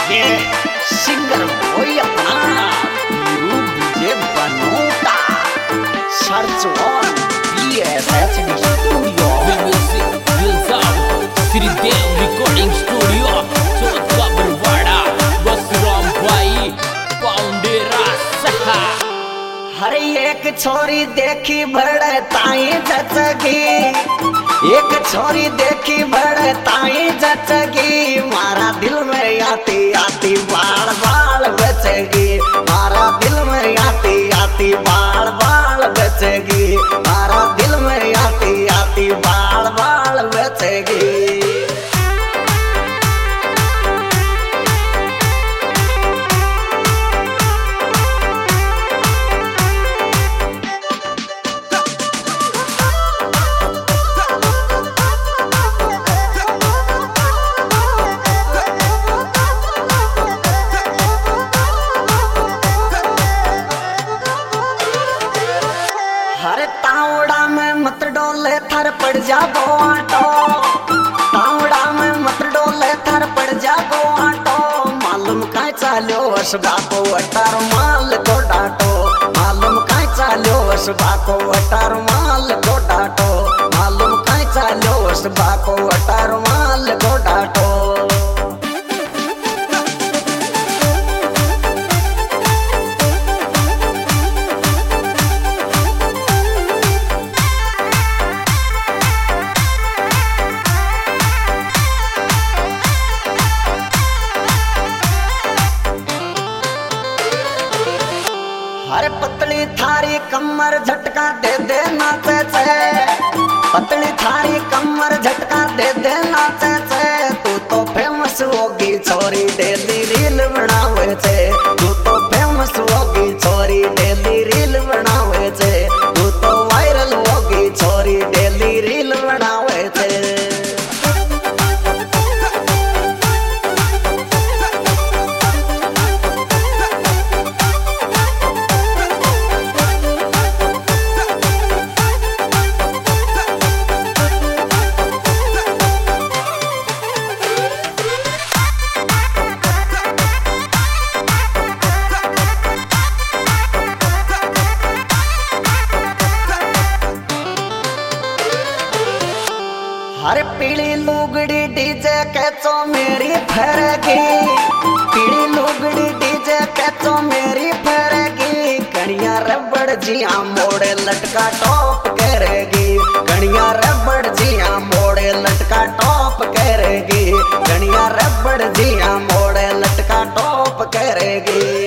ये सिंगर वही अपना वीरू डीजे बनोटा search on BSHD studio music will sound Shridev recording studio चौथा बरवाड़ा बसराम भाई पाउंडेरा सहा। हर एक छोरी देखी बड़े ताई जचगी, एक छोरी देखी बड़े ताई जचगी, मारा दिल में आती आती बाल बाल बचेगी, मारा दिल में आती आती बाल बाल बचेगी, मारा दिल में आती आती बाल बाल बचेगी। हर तावड़ा में मत डोले थर पड़ जाबो आटो, तावड़ा में मत डोले थर पड़ जाबो आटो, मालूम काय चाल्यो असबा को अटार माल को डाटो, मालूम काय चाल्यो असबा को अटार माल को डाटो, मालूम काय चाल्यो असबा को अटार माल को डाटो। हर पतली थारी कमर झटका दे दे नाचे छे, पतली थारी कमर झटका दे दे नाचे छे, तू तो फेमस होगी छोरी डेली रील बनावे छे, तू तो फेमस होगी छोरी डेली रील बनावे छे, तू तो वायरल होगी छोरी डेली रील बनावे छे। हर पीली लुगड़ी डीजे कैचो मेरी फरगी, पीली लुगड़ी डीजे कैचो मेरी फरगी, कणिया रबड़ जिया मोड़े लटका टॉप करेगी, कणिया रबड़ जिया मोड़े लटका टॉप करेगी, कणिया रबड़ जिया मोड़े लटका टॉप करेगी।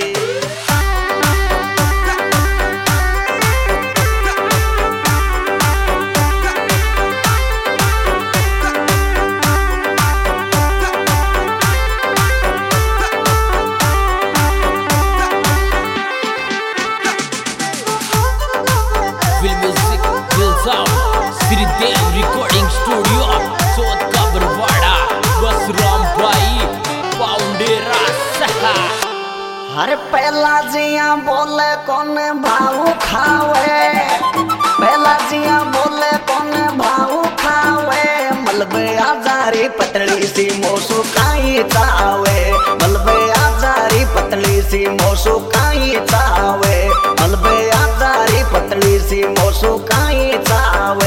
Music will sound Shridev recording studio चौथा बरवाड़ा बसराम भाई पाउंडेरा सहा। हर पहला जिया बोले कौन भाव खावे, पहला जिया बोले कौन भाव खावे, मलबे आजारी पतली सी मोसू काई चावे, मलबे आजारी पतली सी मोसू काई चावे, मलबे आजारी पतली सी मोसू काई चावे।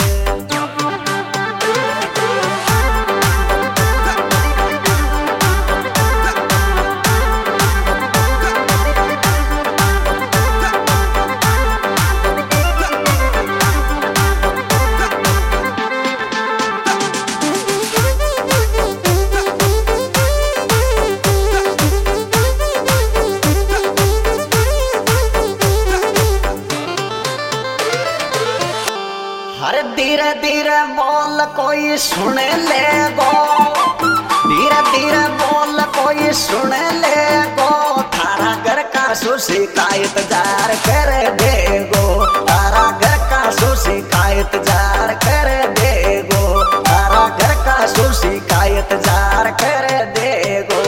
हर धीरे धीरे बोल कोई सुन लेगो, धीरे धीरे बोल कोई सुन लेगो, थारा घर का सु शिकायत जार कर देगो, थारा घर का सु शिकायत जार कर देगो, थारा घर का सु शिकायत जार कर देगो।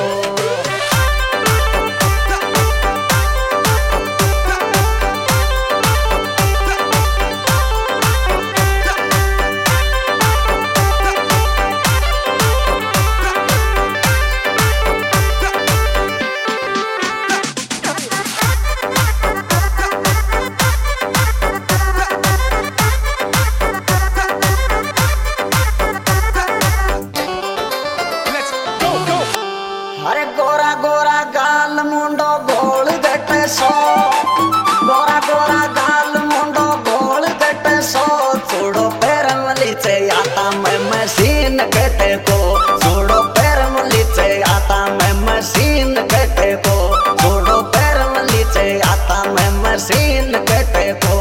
अरे गोरा गोरा गाल मुंडो गोल गटे सो, गोरा गोरा गाल मुंडो गोल गटे सो, छोड़ो पैर मलीचे आता मैं मशीन कहते को, छोड़ो पैर मलीचे आता मैं मशीन कहते को, छोड़ो पैर मलीचे आता मैं मशीन कहते को।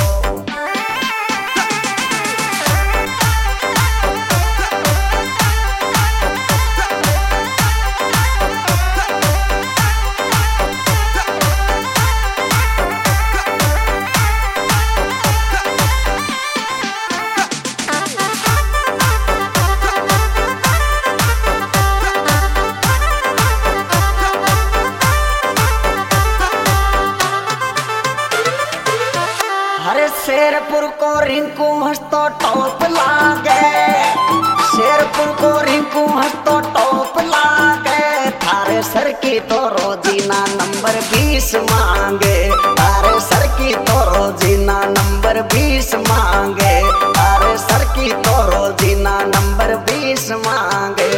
शेरपुर को रिंकू हंसतो टॉप लागे, शेरपुर को रिंकू हंसतो टॉप लागे, थारे सर की तो रोजीना नंबर 20 मांगे, थारे सर की तो रोजीना नंबर 20 मांगे, थारे सर की तो रोजीना नंबर 20 मांगे।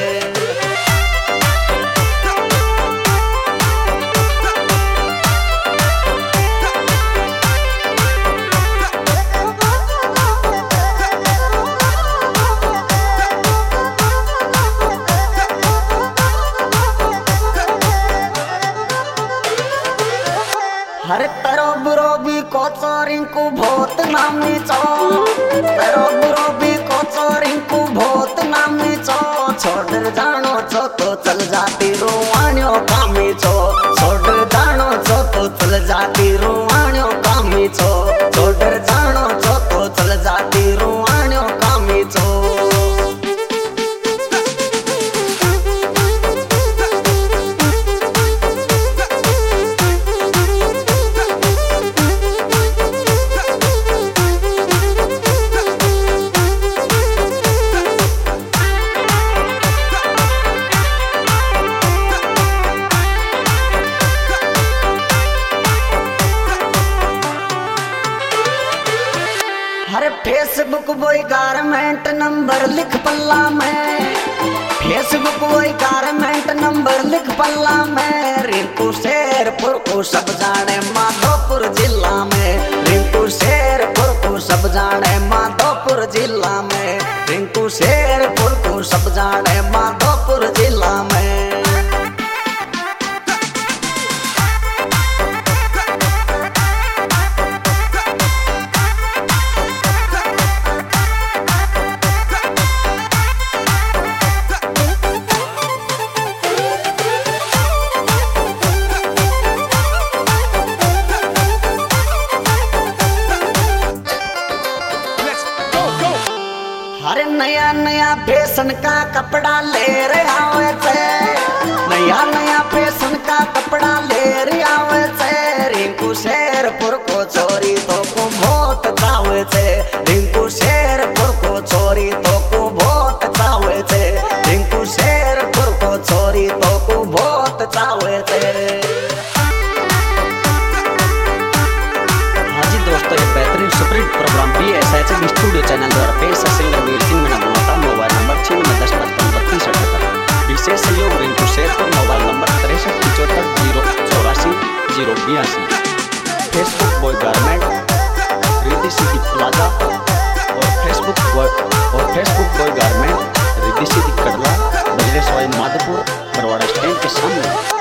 हरे तेरो बुरो भी को चोरिंकू बहुत नामी चो, तेरो बुरो भी को चोरिंकू बहुत नामी चो, छोड़ जानो चो तो चल जाती रुवाणियों कामी चो, छोड़ जानो चो तो चल जाती रुवाणियों कामी चो, छोड़ जानो चो तो चल जाती रुवाणियों कामी चो। हरे फेसबुक बॉय गारमेंट नंबर लिख पल्ला में, फेसबुक बॉय गारमेंट नंबर लिख पल्ला में, रिंकू शेरपुर को सब जाने माधोपुर जिला में, रिंकू शेरपुर को सब जाने माधोपुर जिला में, रिंकू शेरपुर को सब जाने माधोपुर जिला में। अरे नया नया फैशन का कपड़ा ले रहे आवे थे, नया नया फैशन का कपड़ा ले रहे आवे थे, रिंकू शेरपुर को चोरी तो को बहुत चावे थे, रिंकू शेरपुर को चोरी तो को बहुत चावे थे, रिंकू शेरपुर को चोरी तो को बहुत चावे थे। हाँ जी दोस्तों, ये बेहतरीन superhit program BSHM studio channel द्वारा पेश है। सिंगर वीर सिंह मीणा बोलता, मोबाइल नंबर 9610553278, विशेष सहयोग Rinku Sherpur, mobile number 6375048082, Facebook boy garment Riddhi city plaza और Facebook boy garment Riddhi city कड़ला, बजरेसवाई माधोपुर, बरवाड़ा स्टैंड के सामने।